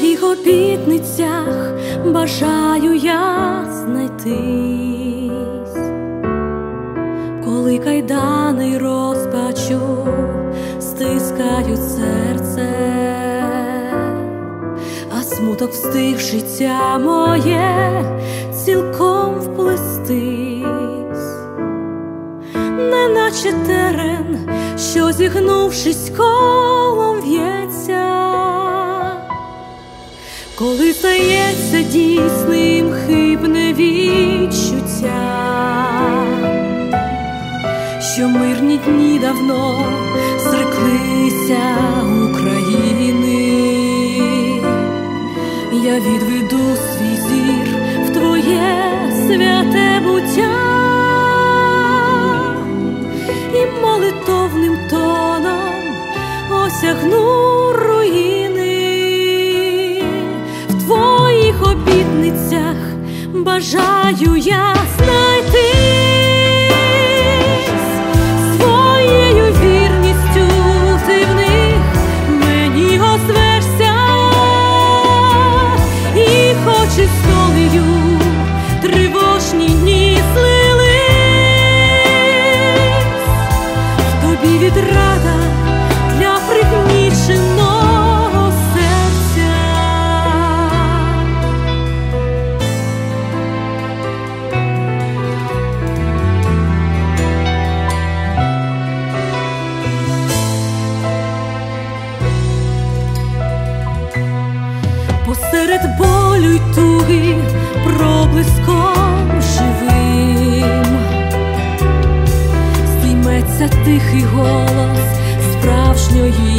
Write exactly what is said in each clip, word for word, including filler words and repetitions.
твоїх обітницях бажаю я знайтись, коли кайдани й розпачу стискають серце, а смуток встиг життя моє цілком вплестись, неначе терен, що зігнувшись колом в'ється, коли стається дійсним хибне відчуття, що мирні дні давно зреклися України. Я відведу свій зір в твоє святе буття і молитовним тоном осягну руїни. В твоїх обітницях бажаю я знайтись, своєю вірністю ти в них мені озвешся, і хоч історію тривожні дні злились, в тобі відрада для пригніченого серця. Посеред болю й туги проблиском живим здійметься тихий голос справжньої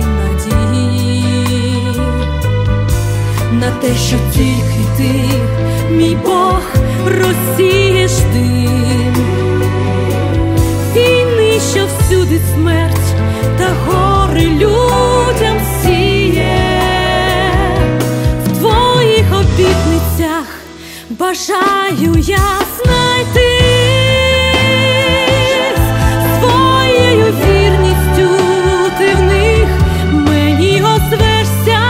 надії на те, що тільки ти, мій Бог, розсієш дим війни, що всюди смерть та горе людям сіє. В твоїх обітницях бажаю я знайтись, своєю вірністю ти в них мені озвешся,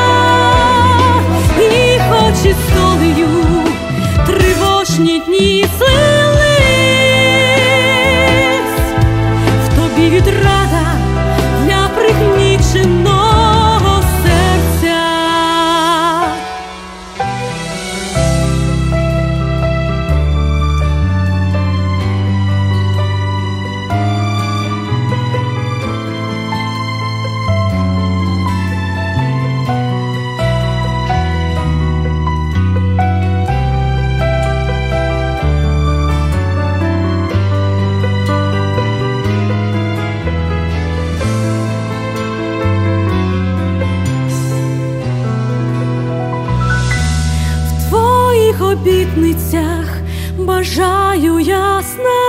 і хоч із долею тривожні дні злились, в тобі відрада для пригніченого серця. В обітницях бажаю я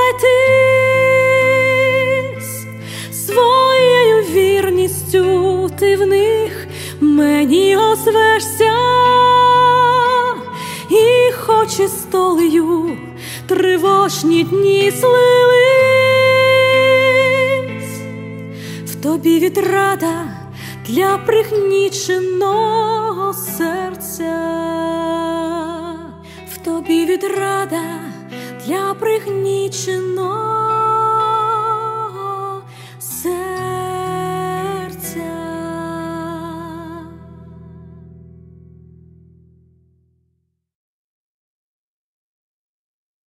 знайтись, своєю вірністю ти в них мені озвешся, і хоч із столею тривожні дні злились, в тобі відрада для пригніченого серця. В тобі відрада для пригніченого